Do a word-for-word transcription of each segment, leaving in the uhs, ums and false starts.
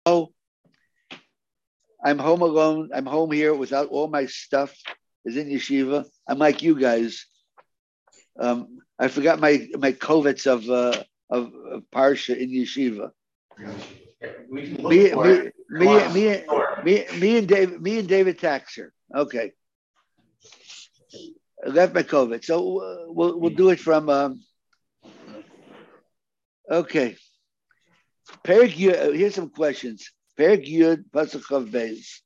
Oh, I'm home alone. I'm home here without all my stuff. Is in yeshiva. I'm like you guys. Um, I forgot my my kovets of uh, of, of parsha in yeshiva. We can look Me for me it. me me me me and David me and David Taxer. Okay, I left my kovet. So uh, we'll we'll do it from. Um, okay, Perik Yud. Here's some questions. Perik Yud Pasuk Chav Beis.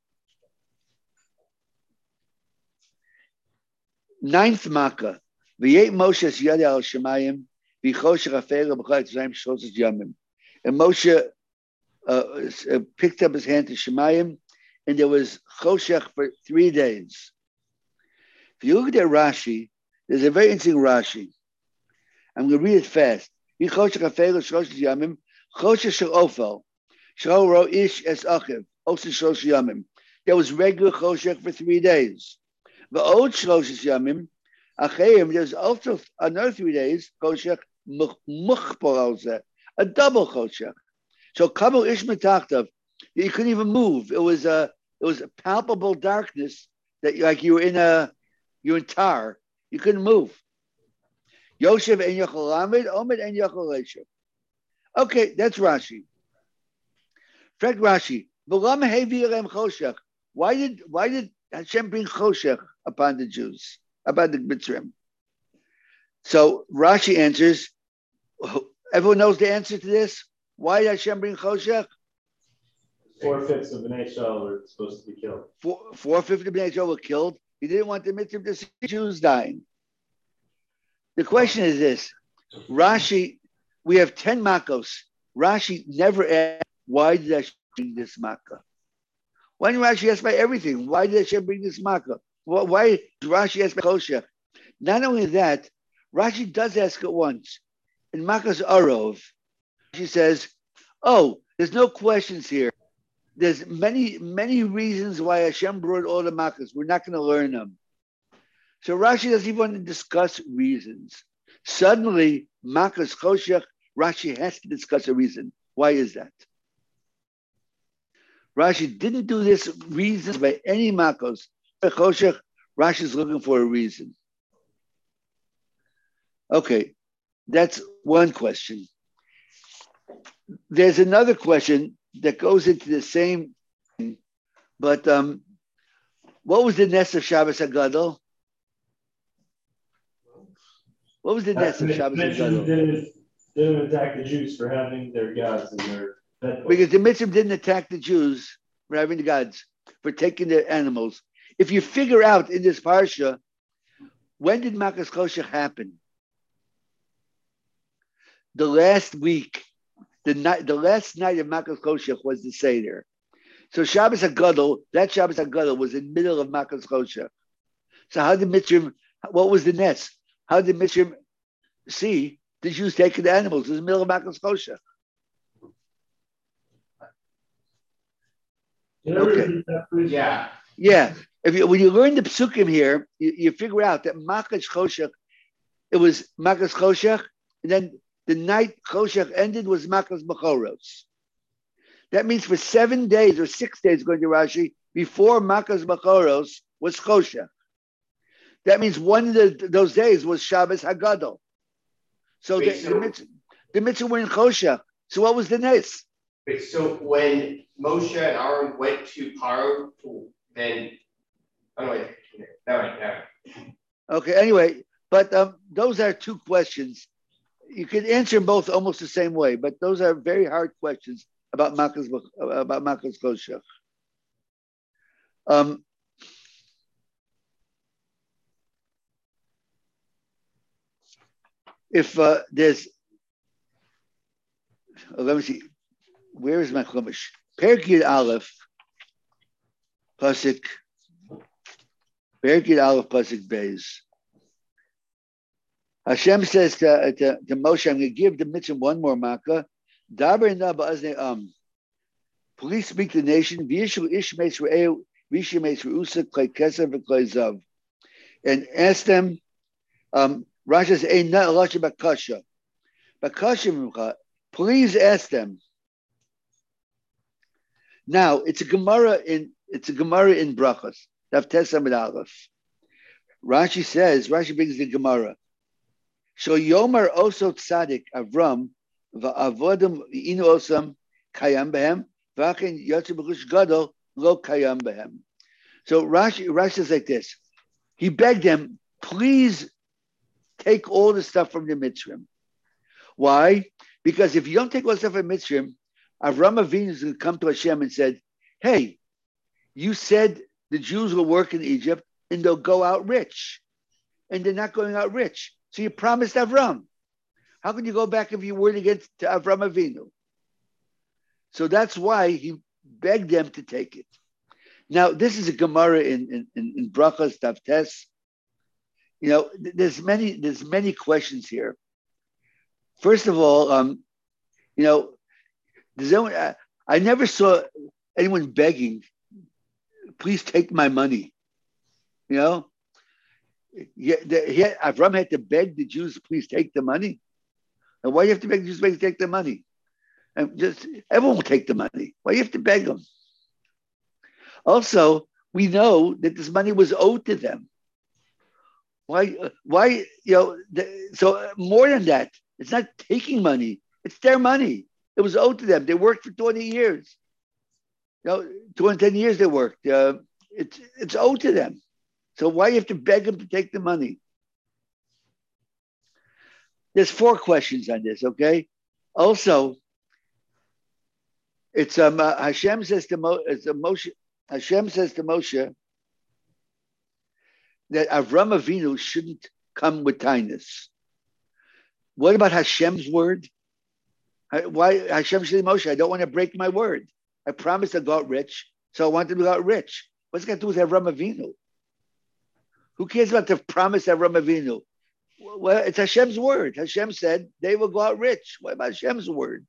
Ninth Makkah. V'yet Moshe Yad al Shemayim. V'chosh Rafel B'chayt Zayim Shoshes Yamim. And Moshe uh, uh, picked up his hand to Shemayim, and there was choshech for three days. If you look at Rashi, there's a very interesting Rashi. I'm going to read it fast. V'chosh Rafel Shoshes Yamim. Choshech Shel Ofel. Shel Ro Ish Es Achiv. Also Shoshes Yamim. There was regular choshech for three days. The old Shloshes Yamim, Achayim, there's also another three days, Koshech Muchpor, a double Koshech. So Kabul Ish Metachtav, you couldn't even move. It was a it was a palpable darkness that like you were in a you were in tar. You couldn't move. Yoshev en Yochel Lamed, Omed en Yochel Leshev. Okay, that's Rashi. Frek Rashi. V'lam hevi elem Choshech. Why did why did Hashem bring Choshech upon the Jews, upon the Mitzrayim? So Rashi answers, everyone knows the answer to this? Why did Hashem bring Choshech? Four-fifths of Bnei Israel were supposed to be killed. Four, four-fifths of Bnei Israel were killed. He didn't want the Mitzrayim to see Jews dying. The question is this. Rashi, we have ten Makkos. Rashi never asked, why did Hashem bring this Makkah? Why didn't Rashi ask about everything? Why did Hashem bring this Makkah? Why did Rashi ask about Choshech? Not only that, Rashi does ask it once. In Makkah's Arov, she says, oh, there's no questions here. There's many, many reasons why Hashem brought all the Makkahs. We're not going to learn them. So Rashi doesn't even want to discuss reasons. Suddenly, Makkah's Choshech, Rashi has to discuss a reason. Why is that? Rashi didn't do this reasons by any Makkos. Choshech, Rashi's looking for a reason. Okay, that's one question. There's another question that goes into the same thing, but um, what was the nest of Shabbos HaGadol? What was the nest of Shabbos HaGadol? Didn't, didn't attack the Jews for having their gods and their because the Mitzvah didn't attack the Jews for having the gods, for taking their animals. If you figure out in this parsha, when did Makkos Choshech happen? The last week, the night, the last night of Makkos Choshech was the Seder. So Shabbos HaGadol, that Shabbos HaGadol was in the middle of Makkos Choshech. So how did Mitzvah, what was the nest? How did Mitzvah see the Jews taking the animals? It was in the middle of Makkos Choshech. Okay. Yeah. Yeah. If you, when you learn the psukim here, you, you figure out that Makkos Choshech, it was Makkos Choshech, and then the night Choshech ended was Makkos Bechoros. That means for seven days or six days, going to Rashi, before Makkos Bechoros was Choshech. That means one of the, those days was Shabbos HaGadol. So, Wait, the, so the, mitzvah, the mitzvah were in Choshech. So what was the nes? Wait, so when Moshe and Aaron went to Paro, then, oh, wait, all right, all right. Okay, anyway, but um, those are two questions. You can answer them both almost the same way, but those are very hard questions about Makkos about Makkos Choshech. Um, if uh, there's, oh, let me see, where is my chumash? Perek Yud Aleph, pasuk. Perek Yud Aleph, pasuk Beis. Hashem says to, to, to Moshe, I'm going to give the mitzvah one more makkah. Daber na ba'aznei am. Please speak to the nation. V'yishu ish meis re'eu, v'yishu meis re'usa, klei keser v'klei zav. And ask them, um, Rashi says, Ein na elasha bakasha. Bakasha mimcha. Please ask them. Now it's a Gemara in it's a Gemara in Brachos. Daf Tes Amud Aleph. Rashi says, Rashi brings the Gemara. So Yomer also tzaddik Avram va'avodim inu osam kayam behem v'achen yotze b'chush gadol lo kayam behem. So Rashi Rashi says like this. He begged them, please take all the stuff from the Mitzrim. Why? Because if you don't take all the stuff from Mitzrim, Avram Avinu is going to come to Hashem and said, hey, you said the Jews will work in Egypt and they'll go out rich. And they're not going out rich. So you promised Avram. How can you go back if you were to get to Avram Avinu? So that's why he begged them to take it. Now, this is a Gemara in, in, in Brachos Daf Tes. You know, there's many, there's many questions here. First of all, um, you know, does anyone, I, I never saw anyone begging, please take my money. You know, yeah, the, he had, Avram had to beg the Jews, please take the money. And why do you have to beg the Jews to take the money? And just everyone will take the money. Why do you have to beg them? Also, we know that this money was owed to them. Why? Why? You know. The, so more than that, it's not taking money; it's their money. It was owed to them. They worked for twenty years. You know, two hundred ten years they worked. Uh, it's it's owed to them. So why do you have to beg them to take the money? There's four questions on this. Okay. Also, it's um uh, Hashem says to Mo, it's a Moshe. Hashem says to Moshe that Avram Avinu shouldn't come with kindness. What about Hashem's word? Why Hashem said to Moshe, I don't want to break my word. I promised I got rich, so I want to go rich. What's it got to do with Avram Avinu? Who cares about the promise of Avram Avinu? Well, it's Hashem's word. Hashem said they will go out rich. What about Hashem's word?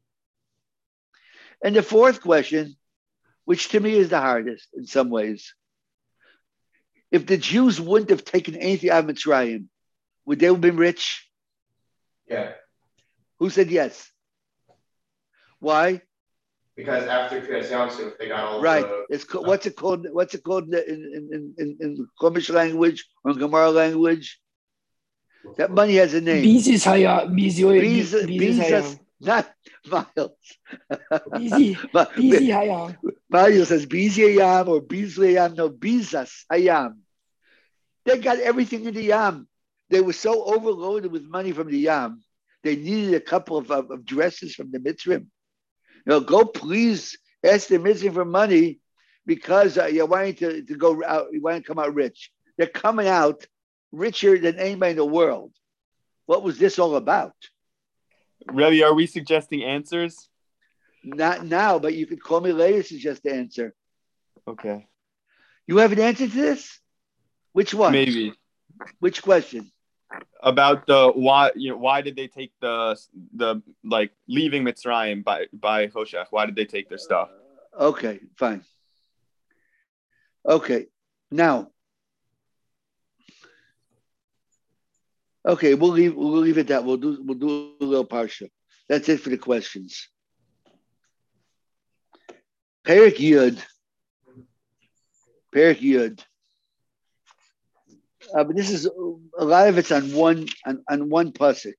And the fourth question, which to me is the hardest in some ways. If the Jews wouldn't have taken anything out of Mitzrayim, would they have been rich? Yeah. Who said yes? Why? Because after Kriyas Yamsuf, they got all right. the... It's co- what's it called? What's it called in in in in Chumash language or in Gemara language? That money has a name. Bizis haya, bizio, Bizas, bizis not Miles. Busy, busy hayam. Miles says Bizi Hayam or Bizli Hayam. No, Bizas Hayam. They got everything in the Yam. They were so overloaded with money from the Yam. They needed a couple of, of, of dresses from the Mitzrim. You know, go please ask the Mitzrim for money because uh, you're wanting to, to go out, you want to come out rich. They're coming out richer than anybody in the world. What was this all about? Rebbe, are we suggesting answers? Not now, but you could call me later to suggest the answer. Okay. You have an answer to this? Which one? Maybe. Which question? About the why you know why did they take the the like leaving Mitzrayim by by Hoshech? Why did they take their stuff? Okay, fine. Okay, now. Okay, we'll leave we'll leave it that. We'll do we'll do a little parsha. That's it for the questions. Perek Yud. Perek Yud. Uh, but this is a lot of it's on one on, on one pasuk.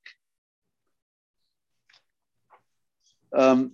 Um,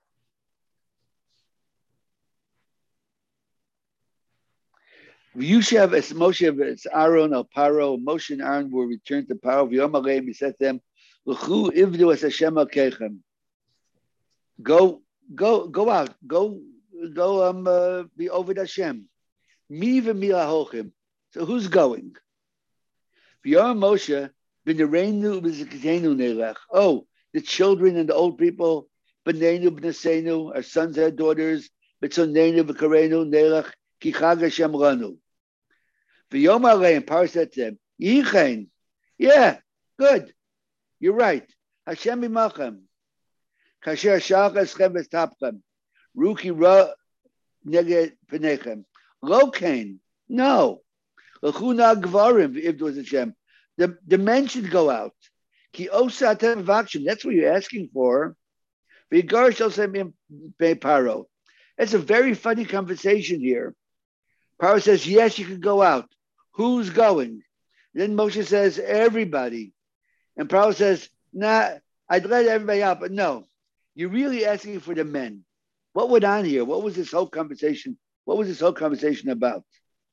Yushav es Moshe es Aaron al Paro. Moshe and Aaron will return to Paro. V'yom aleim he said to them, "L'chu ivdu es Hashem alkeichem." Go, go, go out. Go, go. Um, uh, be over to Hashem. Mi v'mila hochim. So who's going? V'yom Moshe b'nereinu b'zikitenu neilech. Oh, the children and the old people. B'neinu b'neseinu, our sons and our daughters. B'tzonenu b'karenu neilech. Kichag Hashem lanu. V'yom aleim, Paro said to them, Yichein. Yeah, good. You're right. Hashem imachem. Kasher shalach eschem v'tapchem. Ruki ra neged penechem. Lo kain. No. L'chuna gvarim v'ivdu es Hashem. The, the men should go out. Ki osa atem v'akshim. That's what you're asking for. V'yigar shosem im Paro. It's a very funny conversation here. Paro says, yes, you can go out. Who's going? Then Moshe says, everybody. And Paro says, nah, I'd let everybody out, but no, you're really asking for the men. What went on here? What was this whole conversation? What was this whole conversation about?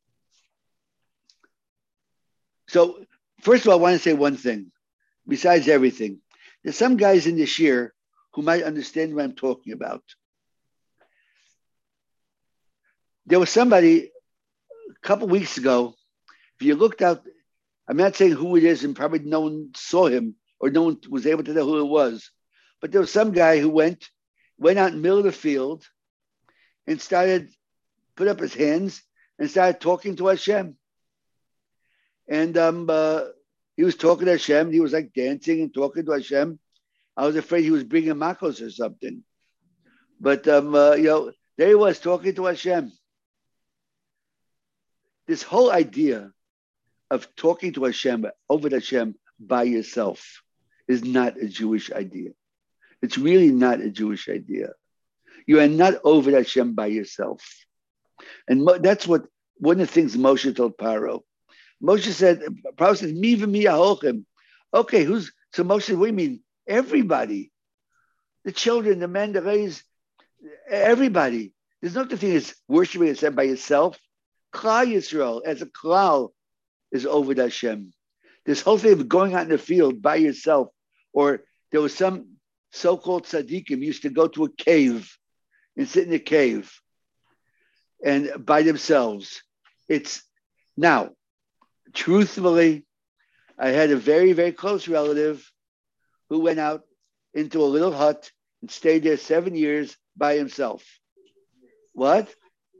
So, first of all, I want to say one thing. Besides everything, there's some guys in this year who might understand what I'm talking about. There was somebody a couple weeks ago, if you looked out, I'm not saying who it is, and probably no one saw him or no one was able to know who it was, but there was some guy who went, went out in the middle of the field and started, put up his hands and started talking to Hashem. And um, uh, he was talking to Hashem. He was like dancing and talking to Hashem. I was afraid he was bringing makos or something. But, um, uh, you know, there he was talking to Hashem. This whole idea of talking to Hashem, over Hashem by yourself, is not a Jewish idea. It's really not a Jewish idea. You are not over Hashem by yourself. And Mo- that's what, one of the things Moshe told Paro. Moshe said, Paro said, mi v'mi aholchem. Okay, who's, so Moshe said, what do you mean? Everybody. The children, the men, the ladies, everybody. There's no such thing as worshiping Hashem by yourself. Klal Yisrael, as a klal, is over Hashem. This whole thing of going out in the field by yourself, or there was some so-called tzaddikim used to go to a cave and sit in a cave and by themselves. It's now, truthfully, I had a very, very close relative who went out into a little hut and stayed there seven years by himself. What?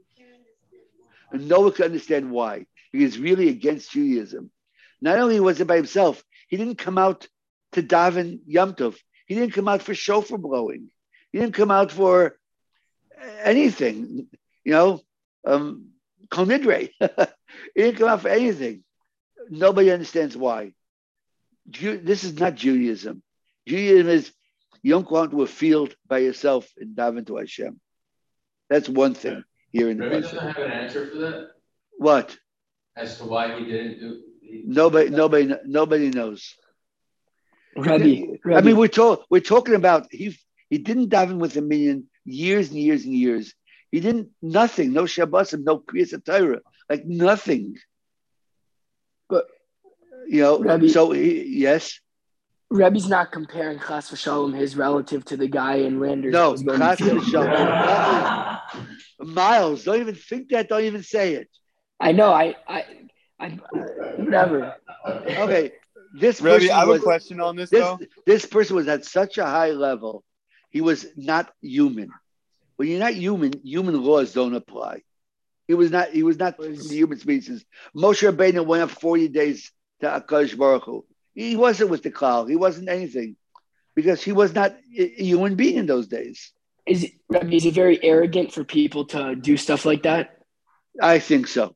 And no one could understand why. He was really against Judaism. Not only was it by himself, he didn't come out to daven Yom Tov. He didn't come out for shofar blowing. He didn't come out for anything, you know, um, Kol Nidre. He didn't come out for anything. Nobody understands why. Ju- this is not Judaism. Judaism is you don't go out to a field by yourself and daven to Hashem. That's one thing here in the Rebbe country. doesn't have an answer for that What? as to why he didn't do. He, Nobody, nobody, nobody knows. Rebbe, Rebbe. I mean, we're talk, we're talking about he he didn't daven with a million years and years and years. He didn't nothing, no Shabbosim, no Kriyas Torah, like nothing. But you know, Rebbe, so he, yes. Rebbe's not comparing Chas v'Shalom, his relative, to the guy in Landers. No, that was going Chas to the field. v'Shalom. Miles, don't even think that. Don't even say it. I know. I, I, I, whatever. Okay, this Rebbe, person I have was, a question on this, this, though. This person was at such a high level. He was not human. When you're not human, human laws don't apply. He was not. He was not from the human species. Moshe Rabbeinu went up forty days to Akash Baruch Hu. He wasn't with the cloud. He wasn't anything because he was not a human being in those days. Is it, Rebbe, is it very arrogant for people to do stuff like that? I think so.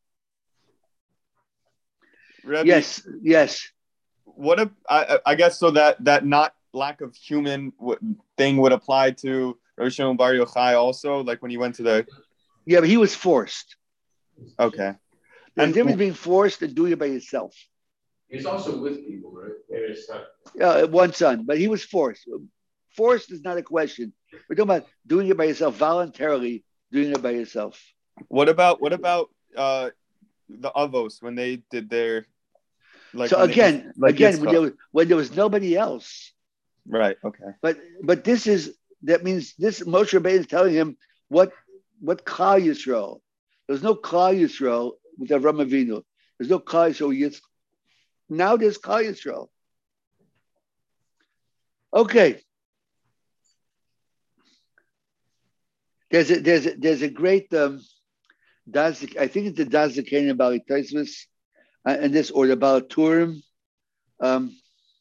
Rebbe, yes, yes. What if I, I guess so that that not lack of human w- thing would apply to Rosh Hashanah Bar Yochai also, like when he went to the. Yeah, but he was forced. Okay. There's And- a difference being forced and doing it by yourself. He's also with people, right? Maybe it's not. Yeah, one son, but he was forced. Forced is not a question. We're talking about doing it by yourself, voluntarily doing it by yourself. What about what about uh, the Avos when they did their like? so when they- again, like again, Yitzchak. when there, was, when there was nobody else, Right. Okay. but but this is that means this Moshe Rabbeinu is telling him what what Klal Yisrael. There's no Klal Yisrael with Avram Avinu. There's no Klal Yisrael with Yitzchak. Now there's Klal Yisrael. Okay. There's a there's a, there's a great um, Daz, I think it's the Daz Zaken about Taisvis, uh, and this or the Balaturim. Um,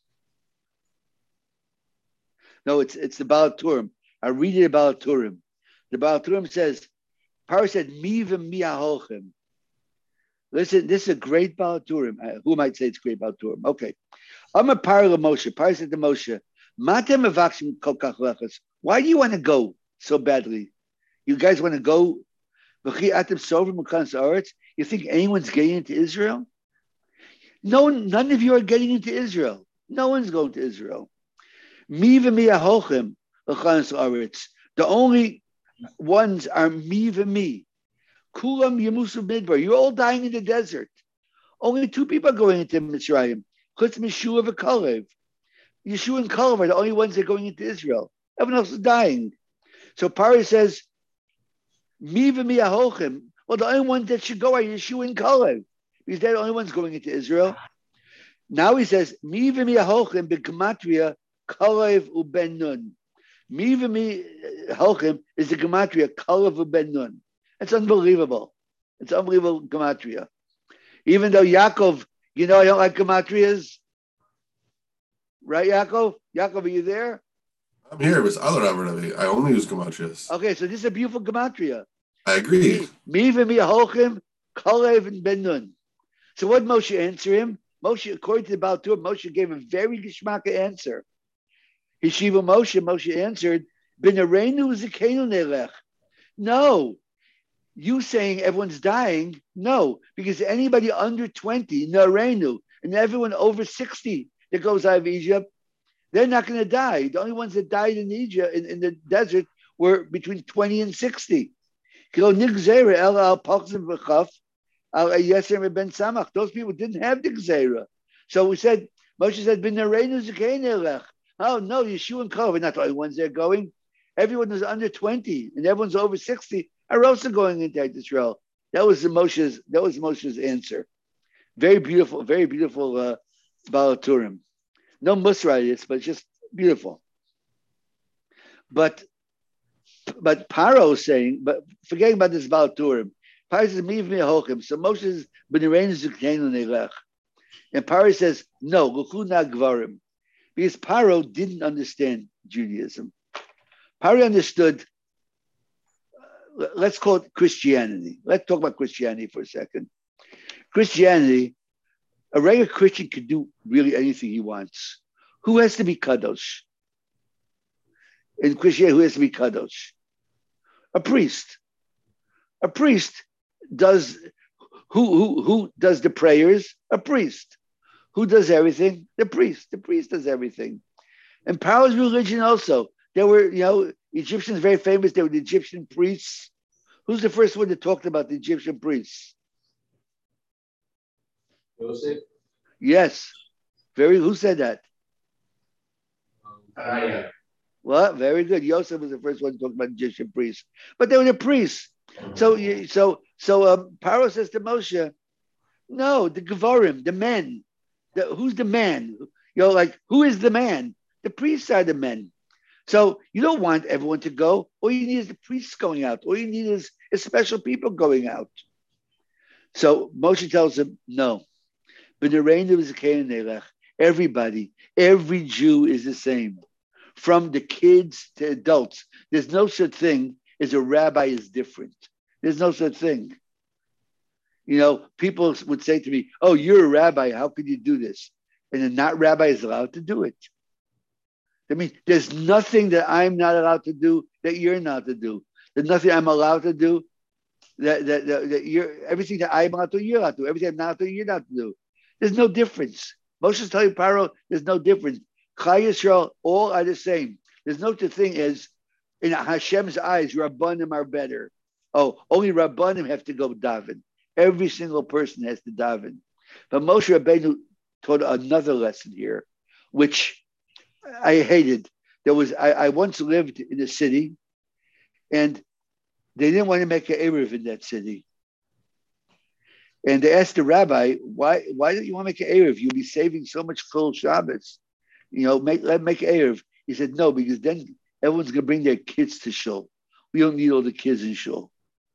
no, it's it's the Balaturim. I read it about Turim. The Balaturim says, Paro said, "Mi v'mi aholchem." Listen, this is a great Balaturim. Uh, who might say it's great Balaturim? Okay, I'm a Paro Moshe. Paro said to Moshe, "Matem avakshim kol kach lechas." Why do you want to go so badly? You guys want to go? You think anyone's getting into Israel? No, none of you are getting into Israel. No one's going to Israel. The only ones are me and me. Kulam Yamusu Midbar. You're all dying in the desert. Only two people are going into Mitzrayim. Chutz Yeshua and Kalev. Yeshua and Kalev are the only ones that are going into Israel. Everyone else is dying. So Pari says, Mi v'mi ahochim. Well, the only ones that should go are Yeshua and Kalev, because they're the only ones going into Israel. Now he says, Mi v'mi ahochim b'gematria Kalev u'ben nun. Mi v'mi ahochim is the gematria Kalev u'ben nun. It's unbelievable. It's unbelievable gematria. Even though Yaakov, you know, I don't like gematrias. Right, Yaakov? Yaakov, are you there? I'm here. It was other Avrami. I only use gematrias. Okay, so this is a beautiful gematria. I agree. Me v'mi ahochim, Kalev and Ben Nun. So what did Moshe answer him? Moshe, according to the Baal Tur, Moshe gave a very geschmacka answer. Hishiva Moshe, Moshe answered, B'nareinu zikenu nelech. No. You saying everyone's dying? No, because anybody under twenty, Nareinu, and everyone over sixty that goes out of Egypt, they're not going to die. The only ones that died in Egypt, in, in the desert, were between twenty and sixty. Those people didn't have the Gzeira. So we said, Moshe said, oh no, Yeshua and Kalev are not the only ones that are going. Everyone is under twenty and everyone's over sixty are also going into Israel. That was the Moshe's, that was Moshe's answer. Very beautiful, very beautiful uh, Baal Turim. No Musraitis, but just beautiful. But but Paro is saying, but forgetting about this Baal Turim, Paro says, "Mi v'mi ahochim." So Moshe says, "B'nireinu zikneinu nelech," and Paro says, "No, l'chu na gvarim," because Paro didn't understand Judaism. Paro understood. Uh, let's call it Christianity. Let's talk about Christianity for a second. Christianity, a regular Christian can do really anything he wants. Who has to be kadosh? In Christianity, who has to be kadosh? A priest. A priest does, who, who, who does the prayers? A priest. Who does everything? The priest. The priest does everything. And Paro's religion also. There were, you know, Egyptians very famous. There were the Egyptian priests. Who's the first one that talked about the Egyptian priests? Joseph? Yes. Very, who said that? Uh, What? Very good. Yosef was the first one to talk about Egyptian priests. But they were the priests. So, you- so, so um, Paro says to Moshe, no, the Gevarim, the men. The, who's the man? You know, like, who is the man? The priests are the men. So you don't want everyone to go. All you need is the priests going out. All you need is, is special people going out. So Moshe tells him, no. Everybody, every Jew is the same. From the kids to adults. There's no such thing as a rabbi is different. There's no such thing. You know, people would say to me, oh, you're a rabbi. How could you do this? And a not rabbi is allowed to do it. I mean, there's nothing that I'm not allowed to do that you're not to do. There's nothing I'm allowed to do that, that, that, that you're, everything that I'm allowed to do, you're allowed to do. Everything I'm not to do, you're not to do. There's no difference. Moshe's telling Paro, there's no difference. Klal Yisrael, all are the same. There's no such thing as, in Hashem's eyes, Rabbanim are better. Oh, only Rabbanim have to go daven. Every single person has to daven. But Moshe Rabbeinu taught another lesson here, which I hated. There was I, I once lived in a city, and they didn't want to make an Erev in that city. And they asked the rabbi, why, why don't you want to make an Erev? You'll be saving so much Chol Shabbos. You know, make let make Erev. He said, no, because then everyone's going to bring their kids to shul. We don't need all the kids in shul.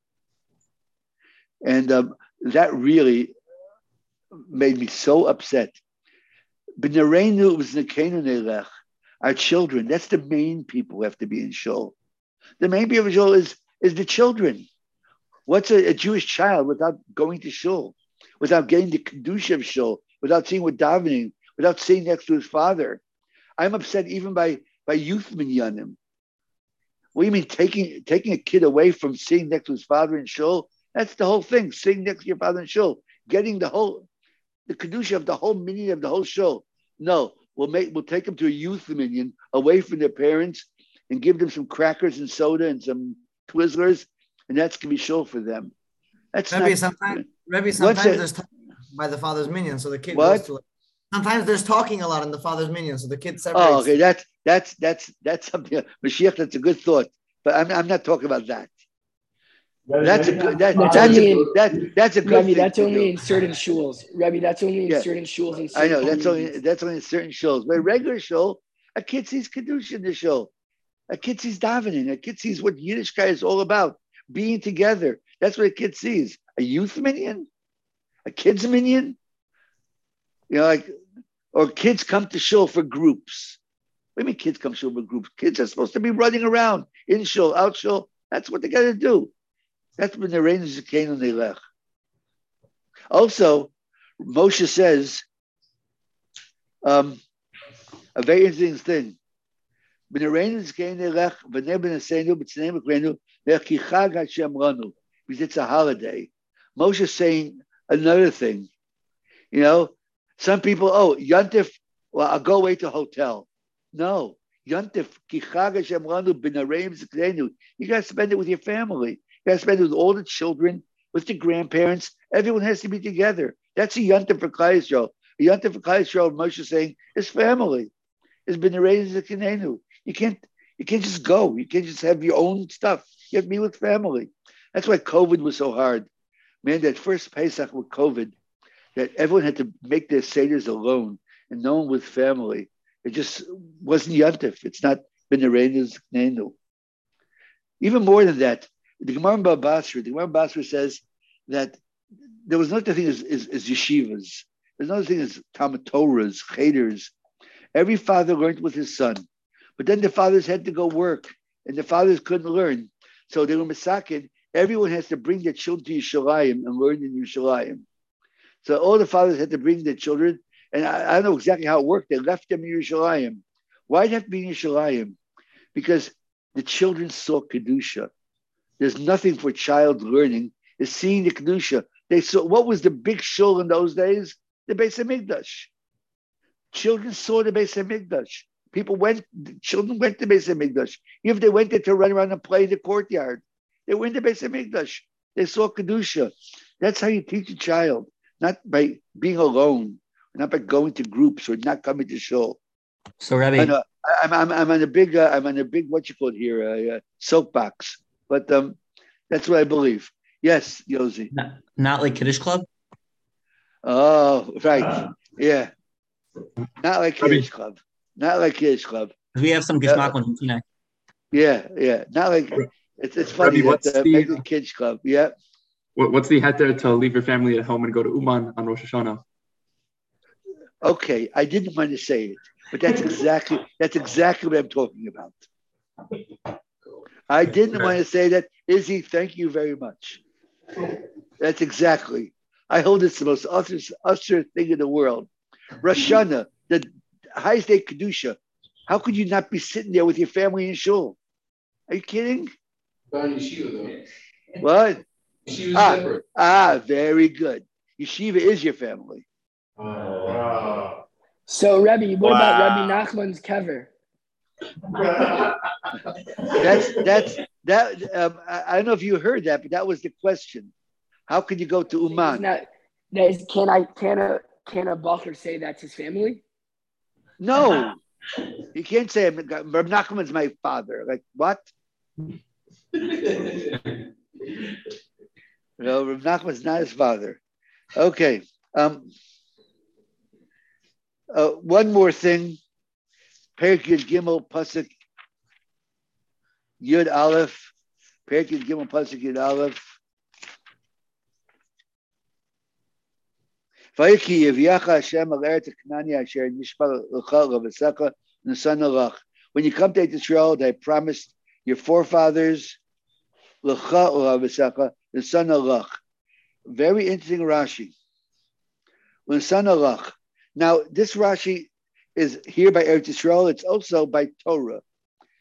And um, that really made me so upset. B'nareinu was nekenu nelech. Our children, that's the main people who have to be in shul. The main people in shul is, is the children. What's a, a Jewish child without going to shul, without getting the kedusha of shul, without seeing what davening, without sitting next to his father? I'm upset even by, by youth minyanim. What do you mean taking taking a kid away from sitting next to his father in shul? That's the whole thing. Sitting next to your father in shul, getting the whole the kedusha of the whole minyan of the whole shul. No, we'll make we'll take them to a youth minyan away from their parents and give them some crackers and soda and some Twizzlers, and that's gonna be shul for them. That's Rebbe, not. sometimes, Rebbe, What's sometimes it? there's talking by the father's minion, so the kid What? goes to. Sometimes there's talking a lot in the father's minion, so the kid separates. Oh, okay. That's that's that's that's something. Mashiach, that's a good thought, but I'm I'm not talking about that. That's a good. That, That's that's only a in- that that's a good Rebbe, thing that's to only do. in certain shuls. Rebbe, that's only in Yeah. certain shuls and I certain know that's only communities. that's only in certain shows. But regular show, a kid sees kedusha in the show. A kid sees davening. A kid sees what Yiddishkeit is all about. Being together. That's what a kid sees. A youth minion, a kids minion. You know, like, or kids come to shul for groups. What do you mean kids come to shul for groups? Kids are supposed to be running around in shul, out shul. That's what they got to do. That's when the rain is came and they left. Also, Moshe says um, a very interesting thing. Because it's a holiday. Moshe is saying another thing. You know, some people, oh, Yontif, well, I'll go away to a hotel. No, Yontif, you got to spend it with your family. You got to spend it with all the children, with the grandparents. Everyone has to be together. That's a Yontif for Klal Yisrael. A Yontif for Klal Yisrael, Moshe is saying, is family. It's been raised as a kinenu. You can't, you can't just go. You can't just have your own stuff. You have to be with family. That's why COVID was so hard. Man, that first Pesach with COVID, that everyone had to make their seders alone and no one with family. It just wasn't Yontif. It's not been Benerenu's Nenu. Even more than that, the Gemara in Baba Basra, the Gemara in Basra says that there was no such thing as, as, as yeshivas. There's no such thing as Talmud Torahs, cheters. Every father learned with his son. But then the fathers had to go work and the fathers couldn't learn. So they were masakin. Everyone has to bring their children to Yerushalayim and learn in Yerushalayim. So all the fathers had to bring their children, and I, I don't know exactly how it worked. They left them in Yerushalayim. Why did it have to be in Yerushalayim? Because the children saw Kedusha. There's nothing for child learning is seeing the Kedusha. They saw, what was the big shul in those days? The Beis HaMikdash. Children saw the Beis HaMikdash. People went, children went to Beis HaMikdash. Even if they went there to run around and play in the courtyard, they went to Beis HaMikdash. They saw Kedusha. That's how you teach a child. Not by being alone, not by going to groups or not coming to shul. So, Rabbi, I'm, I'm, I'm, I'm on a big, uh, I'm on a big, what you call it here, uh, uh, soapbox. But um, that's what I believe. Yes, Yosi. not, not like Kiddush Club? Oh, right. Yeah. Not like Kiddush Club. Not like Kiddush Club. We have some Geschmack on Tinai. Yeah, yeah. Not like, it's, it's funny Rabbi, that uh, the, make the Kiddush Club. Yeah. What, what's the heter to leave your family at home and go to Uman on Rosh Hashanah? Okay, I didn't want to say it, but that's exactly that's exactly what I'm talking about. I didn't want to say that. Izzy, thank you very much. That's exactly. I hold it's the most usher, usher thing in the world. Rosh Hashanah, the highest day Kedusha. How could you not be sitting there with your family in shul? Are you kidding? About yeshiva though. What? Yeshiva's Ah, separate. ah, very good. Yeshiva is your family. Wow. So, Rebbe, what Wow. about Rebbe Nachman's kever? That's that's that. Um, I, I don't know if you heard that, but that was the question. How could you go to Isn't Uman? that, that is, can I can a can a bacher say that's his family? No, you can't say Reb Nachman's my father. Like what? No, Reb Nachman's not his father. Okay. Um. Uh, one more thing. Perek Yud Gimel Pasuk Yud Aleph. Perek Yud Gimel Pasuk Yud Aleph. Vayiki Yivyacha Hashem al Eretz Knani Asher Nishbal L'cha L'Vasecha N'San Alach. When you come to Israel, they promised your forefathers L'cha L'Vasecha N'San Alach. Very interesting Rashi. L'San Alach. Now, this Rashi is here by Eretz Yisrael. It's also by Torah.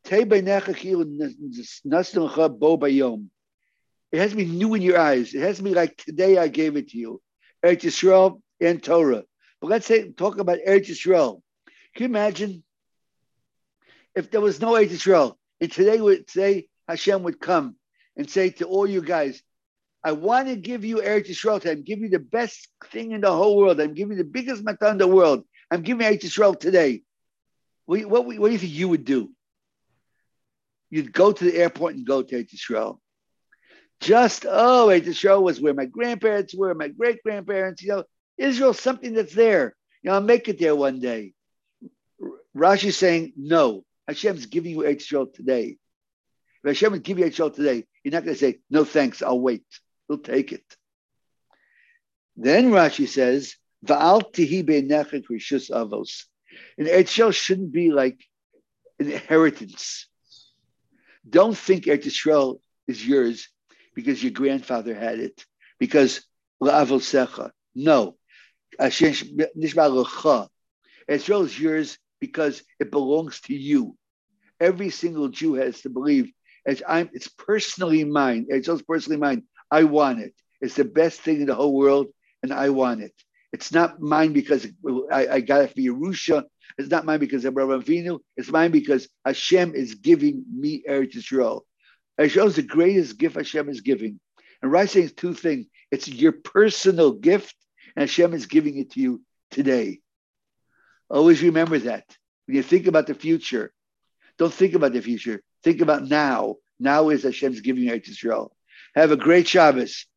It has to be new in your eyes. It has to be like today I gave it to you. Eretz Yisrael and Torah. But let's say talk about Eretz Yisrael. Can you imagine if there was no Eretz Yisrael, and today would say Hashem would come and say to all you guys, I want to give you Eretz Yisrael. I'm giving you the best thing in the whole world. I'm giving you the biggest matan in the world. I'm giving Eretz Yisrael today. What, what, what do you think you would do? You'd go to the airport and go to Eretz Yisrael. Just, oh, Eretz Yisrael was where my grandparents were, my great-grandparents, you know, Israel's something that's there. You know, I'll make it there one day. Rashi's saying, no, Hashem's giving you Eretz Yisrael today. If Hashem would give you Eretz Yisrael today, you're not going to say, no thanks, I'll wait. He'll take it. Then Rashi says, Va'al tihi beinechet rishus avos. And Eretz Yisrael shouldn't be like an inheritance. Don't think Eretz Yisrael is yours because your grandfather had it, because la'avosecha. No. Eretz Yisrael is yours because it belongs to you. Every single Jew has to believe it's, I'm, it's personally mine. Eretz Yisrael is personally mine. I want it. It's the best thing in the whole world, and I want it. It's not mine because I, I got it for Yerusha. It's not mine because of Avraham Avinu. It's mine because Hashem is giving me Eretz Yisrael. Eretz Yisrael is the greatest gift Hashem is giving. And Rashi saying two things. It's your personal gift, and Hashem is giving it to you today. Always remember that. When you think about the future, don't think about the future. Think about now. Now is Hashem's giving you Eretz Yisrael. Have a great Shabbos.